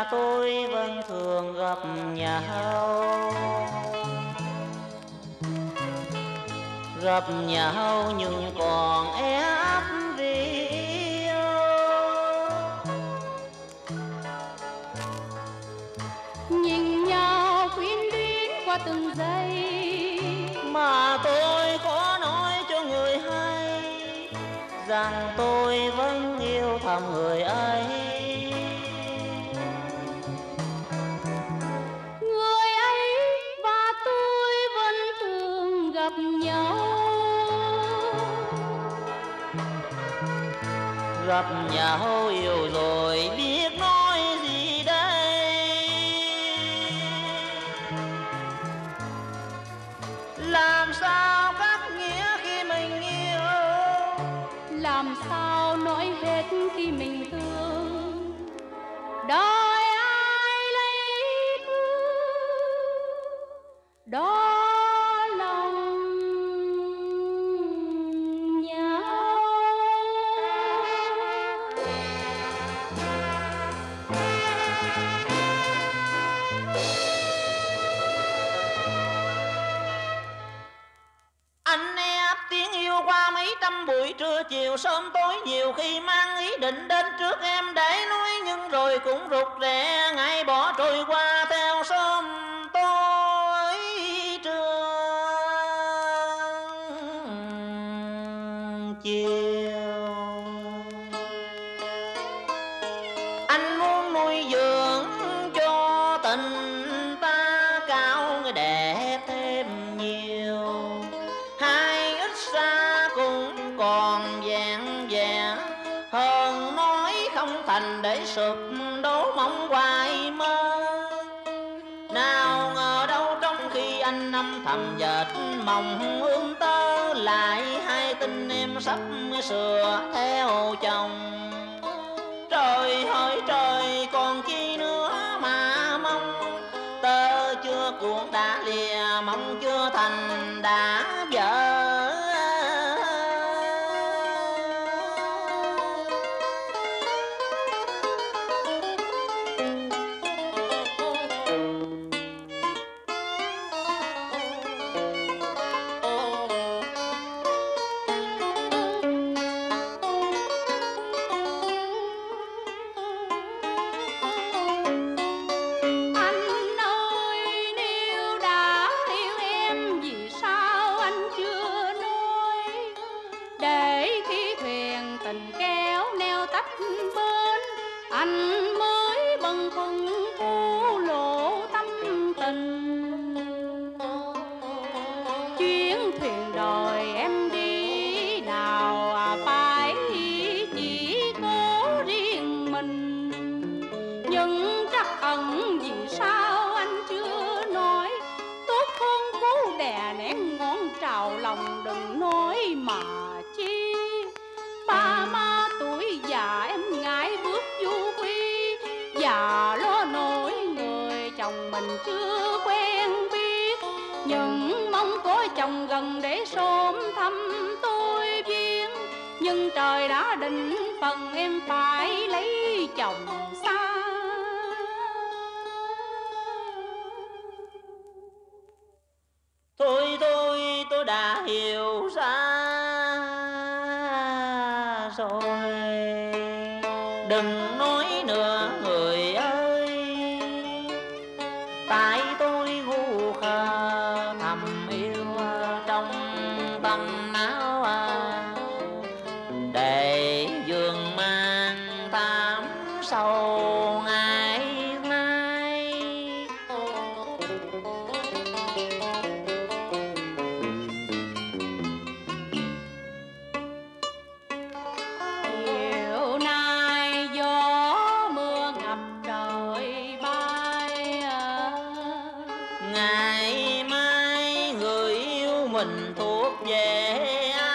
mà tôi vẫn thường gặp nhau. Gặp nhau nhưng còn e ấp vì yêu. Nhìn nhau quyến luyến qua từng giây, mà tôi khó nói cho người hay rằng tôi vẫn yêu thầm người ấy. người ấy và tôi vẫn thường gặp nhau. Gặp nhau yêu rồi biết nói gì đây. Làm sao cắt nghĩa khi mình yêu, Làm sao nói hết khi mình thương. Đời ai lấy thương, đó lòng nhau. anh ép tiếng yêu qua mấy trăm buổi trưa chiều sớm tối, nhiều khi mang ý định đến trước em để nói, nhưng rồi cũng rụt rè ngay bỏ trôi qua theo sớm tối trưa chiều. Anh muốn nuôi dưỡng cho tình ta cao người đẹp thêm nhiều, hai ít xa cũng còn vẹn vẹn, hơn nói không thành để sụp đổ mong hoài mơ. Nào ngờ đâu trong khi anh âm thầm dệt mộng ươm tơ, lại hay tin em sắp sửa theo chồng. Trời hỡi trời còn chi nữa mà mong, tơ chưa cuộn đã lìa mong chưa thành đã vỡ. Anh ơi nếu đã yêu em vì sao anh chưa nói, để khi thuyền tình kéo neo tách bên, anh mới bâng khuâng cô lộ tâm tình. Chuyến thuyền đời em đi nào phải chỉ có riêng mình, nhưng trắc ẩn vì sao anh chưa nói, tốt hơn cố đè nén ngón trào lòng đừng nói mà chi. Ba má tuổi già em ngại bước du quy, già lo nổi người chồng mình chưa quen biết, nhưng mong có chồng gần để xôm thăm tôi duyên. Nhưng trời đã định phần em phải lấy chồng xa. Thôi tôi đã hiểu ra rồi, đừng nói nữa người ơi. Tại tôi ngu khờ thầm yêu trong tâm áo, để giường mang tám sầu ngày mai. Chiều nay gió mưa ngập trời bay, Ngày mai người yêu mình thuộc về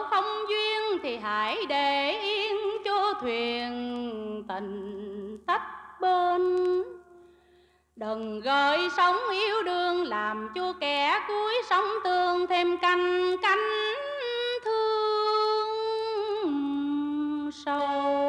lỡ không duyên thì hãy để yên cho thuyền tình tách bên. Đừng gợi sóng yêu đương làm cho kẻ cuối sóng tương thêm canh cánh thương sâu.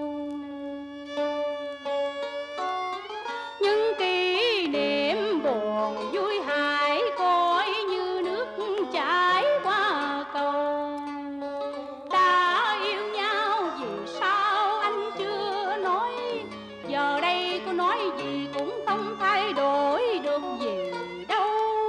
Những kỷ niệm buồn vui hãy coi như nước chảy qua cầu. Đã yêu nhau vì sao anh chưa nói, giờ đây có nói gì cũng không thay đổi được gì đâu.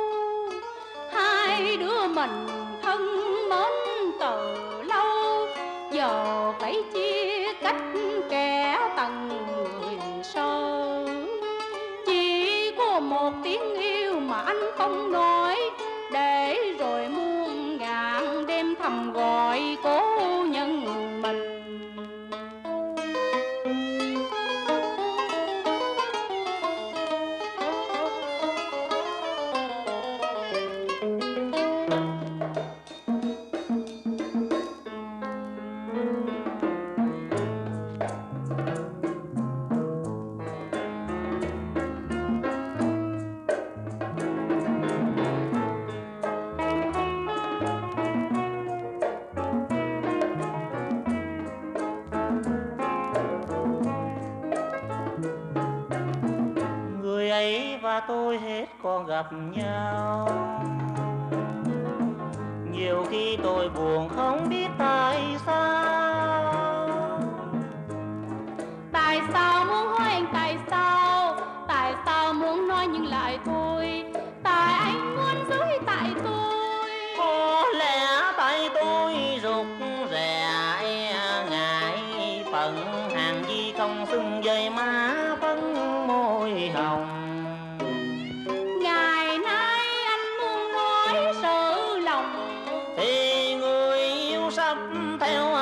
Hai đứa mình thân mến từ lâu, giờ phải chia cách kẻ tầng người sơ. Chỉ có một tiếng yêu mà anh không nói, để rồi muôn ngàn đêm thầm gọi cố nhân mình. Người ấy và tôi hết còn gặp nhau. Nhiều khi tôi buồn không biết tại sao. Tại sao muốn hỏi anh tại sao? Tại sao muốn nói nhưng lại thôi? Tại anh muốn dối tại tôi. Có lẽ tại tôi rụt rè ngại phận, hàng gì không xưng dây má phấn môi hồng. Ngày nay anh muốn nói sự lòng, Thì người yêu sắp theo